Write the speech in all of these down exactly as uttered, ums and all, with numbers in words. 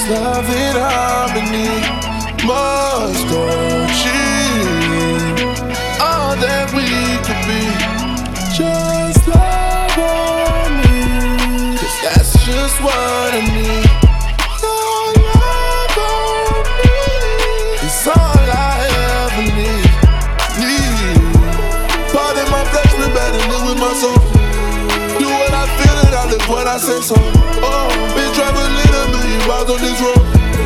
This love in harmony must achieve all that we could be. Just love on me, 'cause that's just what I need. Your love on me is all I ever need. Need. Part in my flesh, rebelling it with my soul. Do what I feel and I live what I say so. Oh, been traveling a million miles on this road.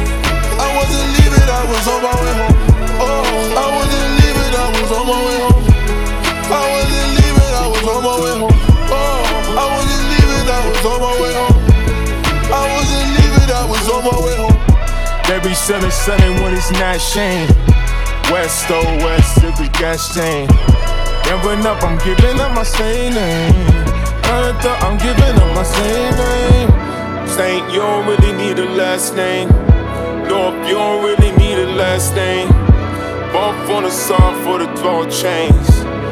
I wasn't leaving, I was on my way home. Oh, I wasn't leaving, I was on my way home. I wasn't leaving, I was on my way home. Oh, I wasn't leaving, I was on my way home. I wasn't leaving, I was on my way home. They be selling, selling when it's not shame. West, oh West, every gas chain. Gambling up, I'm giving up my same name. Earth up, I'm giving up my same name. Saint, you don't really need a last name. North, you don't really need a last name. Both on the song for the twelve chains.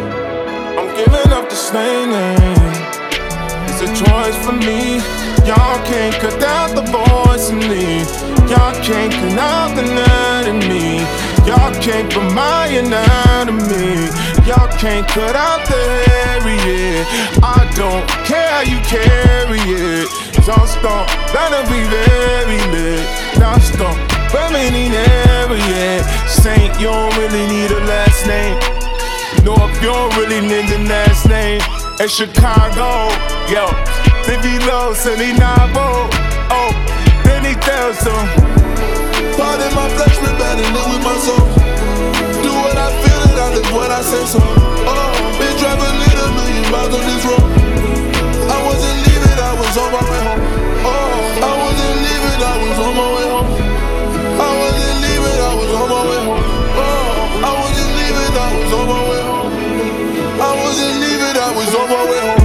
I'm giving up the same name. It's a choice for me. Y'all can't cut out the voice in me. Y'all can't cut out the night in me. Y'all can't put my anatomy. Y'all can't cut out the area. I don't care how you carry it. Don't stop, that'll be very lit. Don't stop, feminine area. Saint, you don't really need a last name. North, you don't really need the last name. In Chicago, yo, Livy Low, Sunny Nabo. Oh, then he tells them. Part in my flesh, rebelling it with my soul. Do what I feel and I live what I say so. Oh, been traveling a million miles on this road. I wasn't leaving, I was on my way home. Oh, I wasn't leaving, I was on my way home. I wasn't leaving, I was on my way home. Oh, I wasn't leaving, I was on my way home. I wasn't leaving, I was on my way home.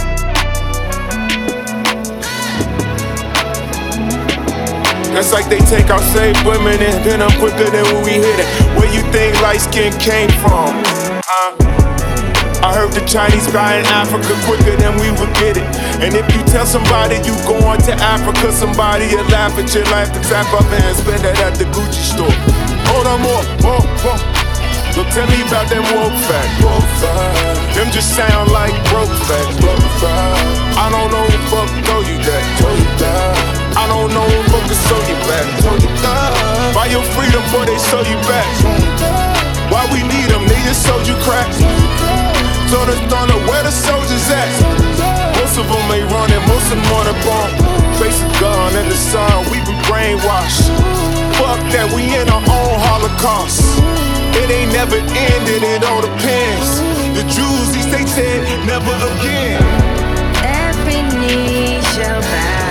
That's like they take our safe women and then I'm quicker than when we hit it. Where you think light skin came from? Uh, I heard the Chinese buy in Africa quicker than we would get it. And if you tell somebody you going to Africa, somebody will laugh at your life to tap up and spend that at the Gucci store. Hold on, more, more, more. So tell me about them woke facts. Woke facts. Them just sound like broke facts. Broke facts. I don't know who fuck told you that. Told you that. I don't know who fuck can sew you back. Told you that. Buy your freedom before they sew you back. Why we need them? They just sold you crack. So the thunder, where the soldiers at? Most of them ain't running, most of them on the bomb. Face a gun in the sun, we been brainwashed. Fuck that, we in our own Holocaust. It ain't never ended, it all depends. The Jews, they say never again. Every knee shall bow.